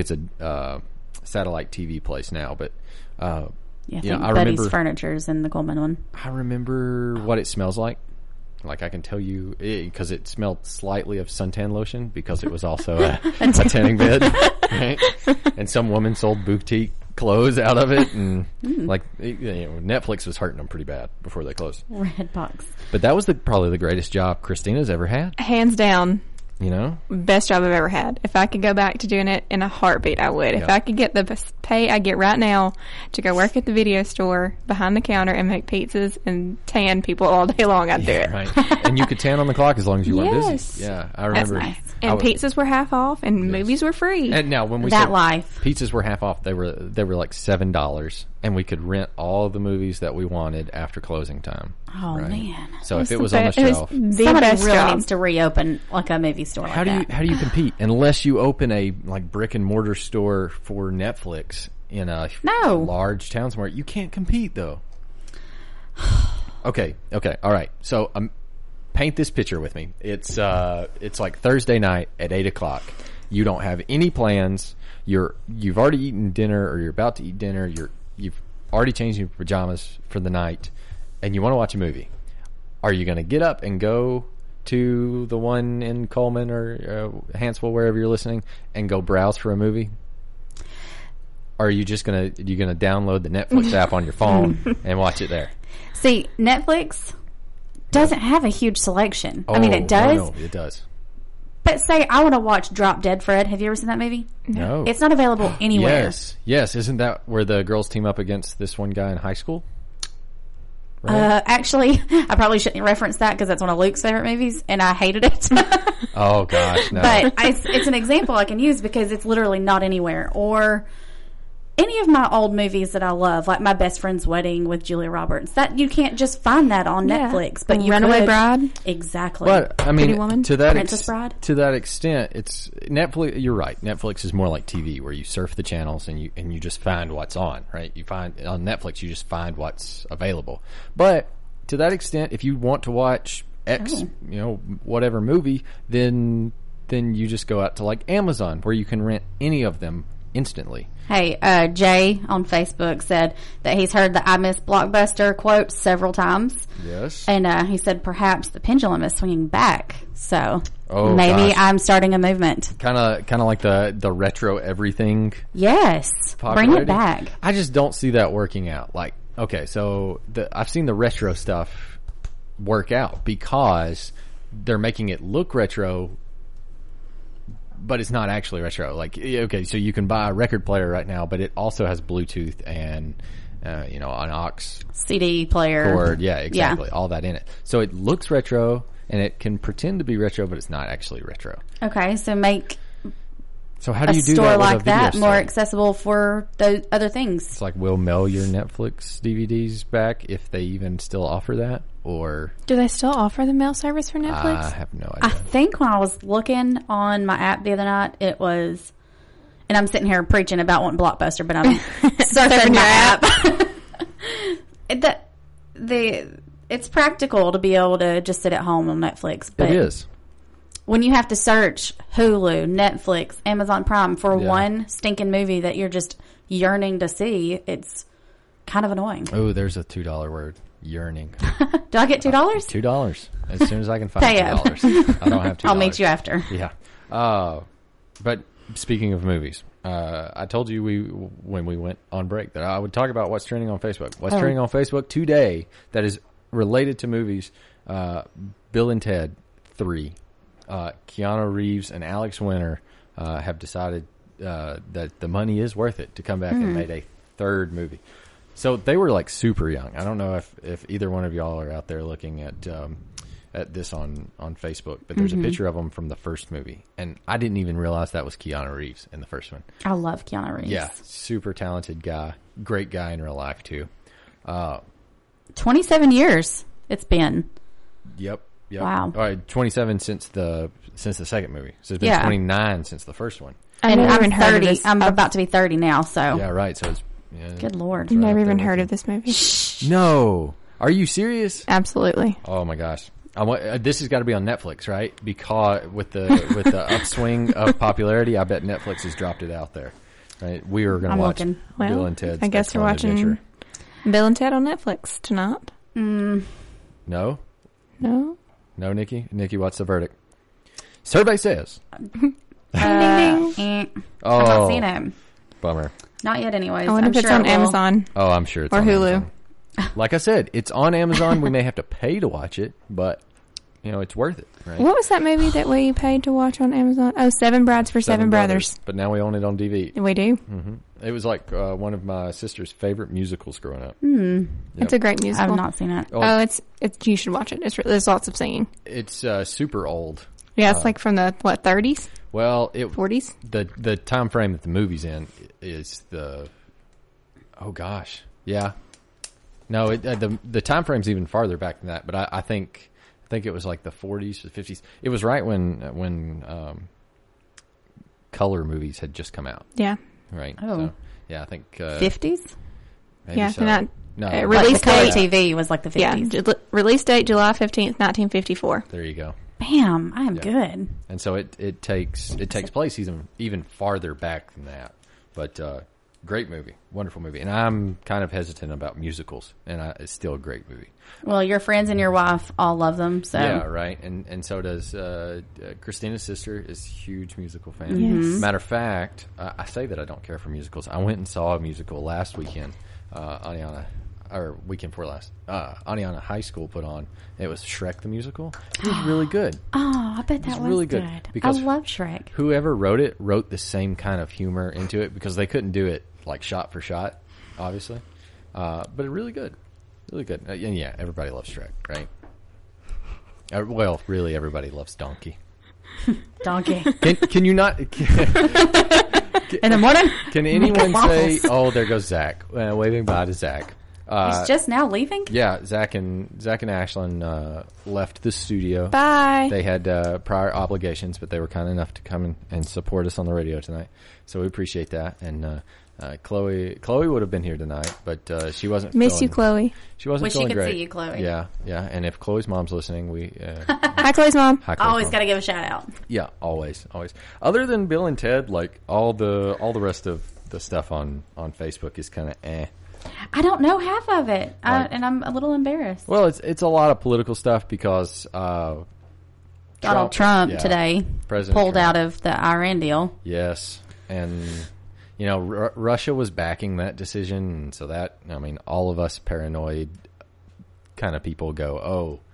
satellite TV place now, but Yeah, I think I Buddy's remember. Furniture's in the Coleman one. I remember what it smells like. Like I can tell you, because it smelled slightly of suntan lotion, because it was also a tanning bed, right? And some woman sold boutique clothes out of it, and Netflix was hurting them pretty bad before they closed. Redbox. But that was probably the greatest job Christina's ever had. Hands down, Best job I've ever had. If I could go back to doing it in a heartbeat, I would. If Yeah. I could get the best pay I get right now to go work at the video store behind the counter and make pizzas and tan people all day long, I'd do it. right? And you could tan on the clock as long as you weren't Yes. busy. Yeah, I That's remember. nice. And pizzas were half off, and movies were free. And now when we That said life. pizzas were half off, they were like $7, and we could rent all the movies that we wanted after closing time. Oh, right? man. So if it the was on the be- it was shelf, the Somebody best really job. needs to reopen like a movie store how like do you compete unless you open a like brick and mortar store for Netflix in a No. large town somewhere? You can't compete though. Okay, all right. So paint this picture with me. It's like Thursday night at 8:00. You don't have any plans. You've already eaten dinner, or you're about to eat dinner. You've already changed your pajamas for the night, and you want to watch a movie. Are you going to get up and go to the one in Coleman or Hansville, wherever you're listening, and go browse for a movie? Or are you just gonna download the Netflix app on your phone and watch it there? See, Netflix doesn't have a huge selection. I mean, it does. No, it does. But say I want to watch Drop Dead Fred. Have you ever seen that movie? No, It's not available anywhere. Yes. Isn't that where the girls team up against this one guy in high school? Actually, I probably shouldn't reference that because that's one of Luke's favorite movies, and I hated it. Oh gosh, no. But it's an example I can use because it's literally not anywhere. Or any of my old movies that I love, like My Best Friend's Wedding with Julia Roberts. That you can't just find that on Yeah. Netflix, but you Runaway could. Bride. Exactly. But I mean, Pretty Woman? to that Princess Bride? to that extent, it's Netflix. You're right. Netflix is more like TV, where you surf the channels and you just find what's on. Right? You find on Netflix, you just find what's available. But to that extent, if you want to watch X, whatever movie, then you just go out to like Amazon, where you can rent any of them instantly. Hey, Jay on Facebook said that he's heard the I Miss Blockbuster quote several times. Yes. And he said perhaps the pendulum is swinging back. So Oh, maybe gosh. I'm starting a movement. Kind of like the retro everything. Yes. Bring popularity. it back. I just don't see that working out. Like, okay, so I've seen the retro stuff work out because they're making it look retro but it's not actually retro. Like, okay, so you can buy a record player right now, but it also has Bluetooth and, an aux CD player. cord. Yeah, exactly. All that in it. So it looks retro and it can pretend to be retro, but it's not actually retro. Okay, so make So how do you do store that with like a video that more store? accessible for those other things. It's like, we'll mail your Netflix DVDs back if they even still offer that, or Do they still offer the mail service for Netflix? I have no I idea. think when I was looking on my app the other night, it was, and I'm sitting here preaching about wanting Blockbuster, but I'm surfing my app. It's practical to be able to just sit at home on Netflix, but It is. when you have to search Hulu, Netflix, Amazon Prime for one stinking movie that you're just yearning to see, it's kind of annoying. Oh, there's a $2 word. Yearning. Do I get $2? $2. As soon as I can find Pay up. $2. I don't have $2. I'll meet you after. Yeah. But speaking of movies, I told you when we went on break that I would talk about what's trending on Facebook. What's trending on Facebook today that is related to movies, Bill and Ted 3. Keanu Reeves and Alex Winter have decided that the money is worth it to come back and make a third movie. So they were like super young. I don't know if either one of y'all are out there looking at this on Facebook, but there's a picture of them from the first movie, and I didn't even realize that was Keanu Reeves in the first one. I love Keanu Reeves. Yeah, super talented guy, great guy in real life too. 27 years it's been. Yep. Wow. All right, 27 since the second movie. So it's been Yeah. 29 since the first one. And never I'm even heard of 30. this. I'm about to be 30 now, so. Yeah, right. So it's Good Lord. right Never up even there heard with of this movie. you. No, are you serious? Absolutely. Oh my gosh. This has got to be on Netflix, right? Because with the upswing of popularity, I bet Netflix has dropped it out there. Right? We are going to I'm watch looking. Bill Well, and Ted's I guess we're Excellent watching Adventure. Bill and Ted on Netflix tonight. No, No? no, Nikki. Nikki, what's the verdict? Survey says. I've not seen it. Bummer. Not yet, anyways. I wonder I'm if it's sure on it will. Amazon. Oh, I'm sure it's Or on Hulu. Amazon. Like I said, it's on Amazon. We may have to pay to watch it, but it's worth it, right? What was that movie that we paid to watch on Amazon? Oh, Seven Brides for Seven Brothers. But now we own it on DVD. We do. It was like one of my sister's favorite musicals growing up. It's a great musical. I've not seen it. Oh, it's you should watch it. There's lots of singing. It's super old. Yeah, it's like from the 30s, Well, 40s. the time frame that the movie's in is the no, the time frame's even farther back than that. But I think it was like the 40s or 50s. It was right when color movies had just come out, Yeah. right? Oh. So, yeah, I think 50s? maybe Yeah, so. not- No, Like Release the color date. TV was like the 50s. Yeah. Release date July 15th, 1954. there you go. Bam, I am good. And so it takes place even farther back than that. But great movie, wonderful movie. And I'm kind of hesitant about musicals, and it's still a great movie. Well, your friends and your wife all love them, so. Yeah, right. And so does Christina's sister is a huge musical fan. Yes. Matter of fact, I say that I don't care for musicals. I went and saw a musical last weekend. Weekend before last. Aniana High School put on. It was Shrek the musical. It was really good. Oh, I bet that was really good. good, because I love Shrek. Whoever wrote the same kind of humor into it, because they couldn't do it like shot for shot, obviously. But it really good. Really good. And yeah, everybody loves Shrek, right? Well, really, everybody loves Donkey. Donkey. Can you not? In the morning? Can anyone say, waffles. "Oh, there goes Zach," waving bye to Zach? He's just now leaving? Yeah, Zach and Ashlyn left the studio. Bye. They had prior obligations, but they were kind enough to come and support us on the radio tonight. So we appreciate that. And Chloe would have been here tonight, but she wasn't. Miss you, Chloe. She wasn't Wish you feeling could great. see you, Chloe. Yeah. And if Chloe's mom's listening, we Hi, Chloe's mom. hi, Chloe's Always mom. got to give a shout out. Yeah, always. Other than Bill and Ted, like all the rest of the stuff on Facebook is kind of eh. I don't know half of it, Right. and I'm a little embarrassed. Well, it's a lot of political stuff because Donald Trump yeah, today President pulled Trump. out of the Iran deal. Yes, and Russia was backing that decision, and so that all of us paranoid kind of people go, oh,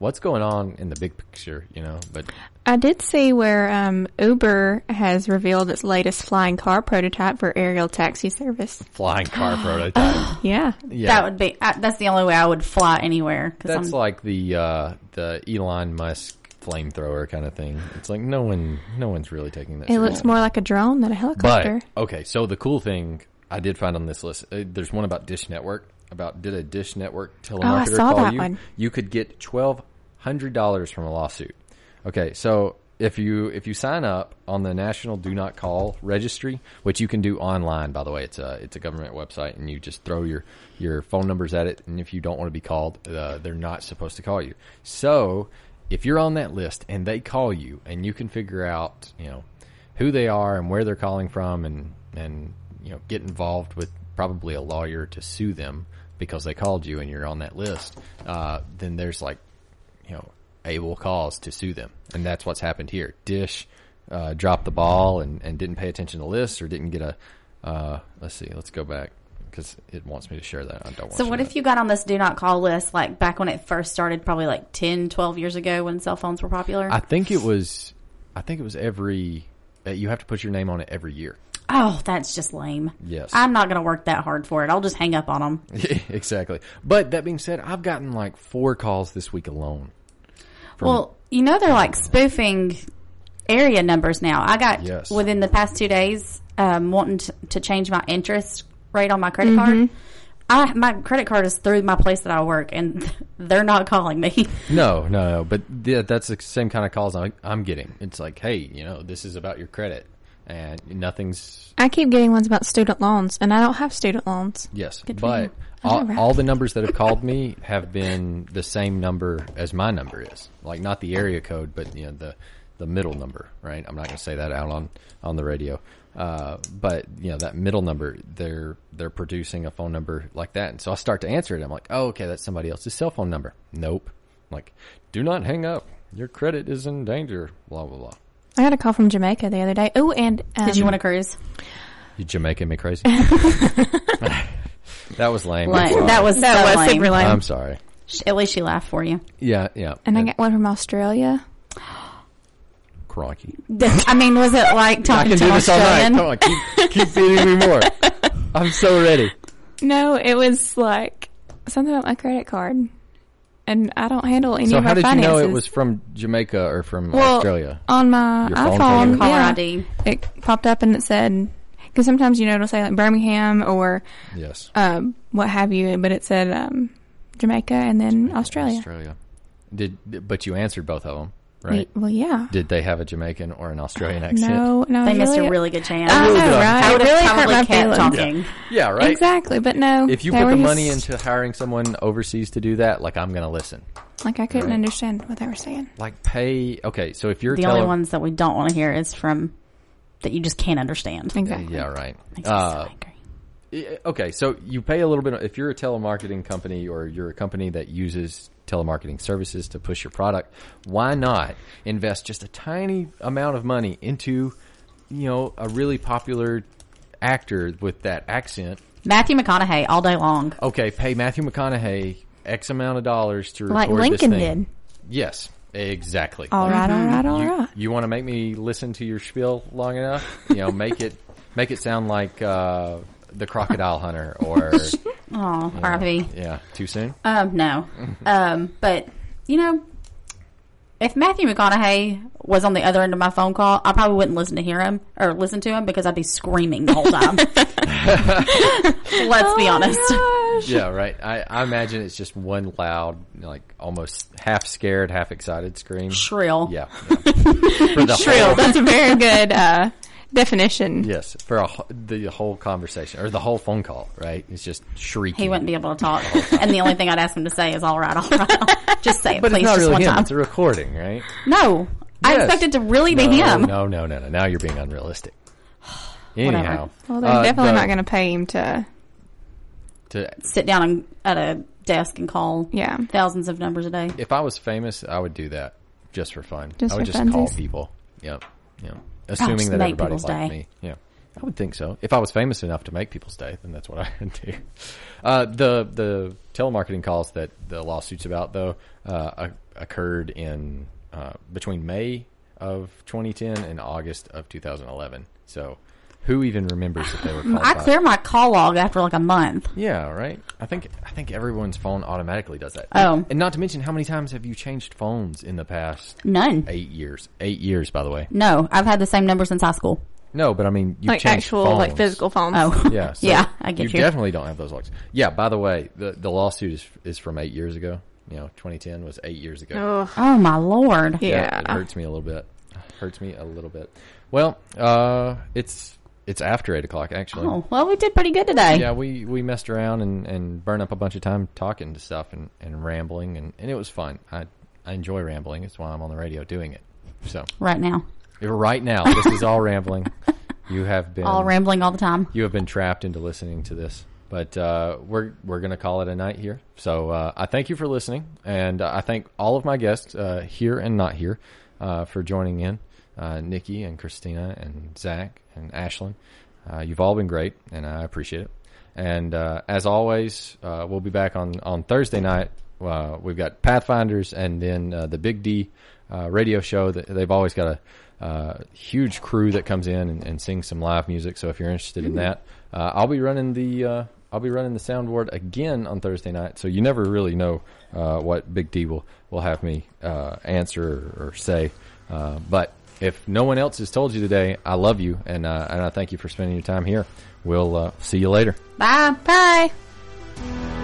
what's going on in the big picture, but I did see where Uber has revealed its latest flying car prototype for aerial taxi service. Flying car prototype. Yeah. That would be, that's the only way I would fly anywhere. That's like the Elon Musk flamethrower kind of thing. It's like no one's really taking that. It looks more like a drone than a helicopter. But, okay, so the cool thing I did find on this list, there's one about Dish Network. Did a Dish Network telemarketer saw call that you? one. You could get $1,200 from a lawsuit. Okay, so if you sign up on the National Do Not Call Registry, which you can do online, by the way, it's a government website, and you just throw your phone numbers at it, and if you don't want to be called, they're not supposed to call you. So if you're on that list and they call you, and you can figure out who they are and where they're calling from, and get involved with probably a lawyer to sue them because they called you and you're on that list, then there's able cause to sue them. And that's what's happened here. Dish dropped the ball and didn't pay attention to lists, or didn't get let's see, let's go back because it wants me to share that. I don't want So what if you got on this do not call list like back when it first started, probably like 10, 12 years ago when cell phones were popular? I think it was every, you have to put your name on it every year. Oh, that's just lame. Yes. I'm not going to work that hard for it. I'll just hang up on them. Exactly. But that being said, I've gotten like 4 calls this week alone. Well, they're like spoofing area numbers now. I got, within the past 2 days, wanting to change my interest rate on my credit card. My credit card is through my place that I work, and they're not calling me. No. But that's the same kind of calls I'm getting. It's like, hey, this is about your credit. And nothing's... I keep getting ones about student loans, and I don't have student loans. Yes, but all the numbers that have called me have been the same number as my number is. Like, not the area code, but the middle number, right? I'm not going to say that out on the radio. But, that middle number, they're producing a phone number like that. And so I start to answer it. I'm like, oh, okay, that's somebody else's cell phone number. Nope. I'm like, do not hang up. Your credit is in danger. Blah, blah, blah. I got a call from Jamaica the other day. Oh, and... did you want a cruise? You Jamaican me crazy? That was lame. That was super lame. I'm sorry. At least she laughed for you. Yeah. And I got one from Australia. Crikey. I mean, was it like talking to Australian? Come on, keep feeding me more. I'm so ready. No, it was like something about my credit card. And I don't handle any of our finances. So how did you know it was from Jamaica or from Australia? On my iPhone, caller ID. It popped up and it said, because sometimes, it'll say like Birmingham or what have you, but it said Jamaica and then Australia. But you answered both of them, right? Well, yeah. Did they have a Jamaican or an Australian accent? No. They missed a really good chance. I know, right? I would really have probably kept talking. Yeah, right? Exactly, but no. If you put the money into hiring someone overseas to do that, like, I'm going to listen. Like, I couldn't understand what they were saying. Like, okay, so if you're the only ones that we don't want to hear is from that you just can't understand. Exactly. Yeah, right. Makes me so angry. Okay, so you pay a little bit. If you're a telemarketing company or you're a company that uses telemarketing services to push your product, why not invest just a tiny amount of money into, a really popular actor with that accent? Matthew McConaughey all day long. Okay, pay Matthew McConaughey X amount of dollars to record like Lincoln this thing. Did. Yes, exactly. All right. You want to make me listen to your spiel long enough? Make it sound like the Crocodile Hunter or RV. Yeah, too soon? No. But if Matthew McConaughey was on the other end of my phone call, I probably wouldn't listen to him because I'd be screaming the whole time. Let's be honest. Gosh. Yeah, right. I imagine it's just one loud, like almost half scared, half excited scream. Shrill. Yeah. For the Shrill. That's a very good definition. Yes, for the whole conversation or the whole phone call, right? It's just shrieking. He wouldn't be able to talk, and the only thing I'd ask him to say is "all right." Just say it, but please, it's not just really one him. time. It's a recording, right? No, I expect it to really be him. No. Now you're being unrealistic. Anyhow, well, they're definitely not going to pay him to sit down at a desk and call thousands of numbers a day. If I was famous, I would do that just for fun. I would just call people. Yep. Assuming that everybody liked me. Yeah. I would think so. If I was famous enough to make people stay, then that's what I would do. The telemarketing calls that the lawsuit's about, though, occurred in between May of 2010 and August of 2011. So who even remembers that they were called I clear my call log after like a month. Yeah, right. I think everyone's phone automatically does that. Oh. And not to mention, how many times have you changed phones in the past? None. 8 years. 8 years, by the way. No, I've had the same number since high school. No, but I mean, you've Like changed actual, phones. like physical phones. Oh. Yeah. So Yeah, I get you. definitely don't have those logs. Yeah, by the way, the lawsuit is from 8 years ago. 2010 was 8 years ago. Oh, my Lord. Yeah. It hurts me a little bit. Well, it's after 8 o'clock, actually. Oh, well, we did pretty good today. Yeah, we messed around and burned up a bunch of time talking to stuff and rambling, and it was fun. I enjoy rambling. It's why I'm on the radio doing it. So Right now. Right now, this is all rambling. You have been All rambling all the time. You have been trapped into listening to this, but we're going to call it a night here. So I thank you for listening, and I thank all of my guests here and not here for joining in. Nikki and Christina and Zach and Ashlyn. You've all been great, and I appreciate it. And as always, we'll be back on Thursday night. We've got Pathfinders and then the Big D radio show. They've always got a huge crew that comes in and sings some live music. So if you're interested in that, I'll be running the soundboard again on Thursday night. So you never really know what Big D will have me answer or say. But if no one else has told you today, I love you, and I thank you for spending your time here. We'll see you later. Bye. Bye.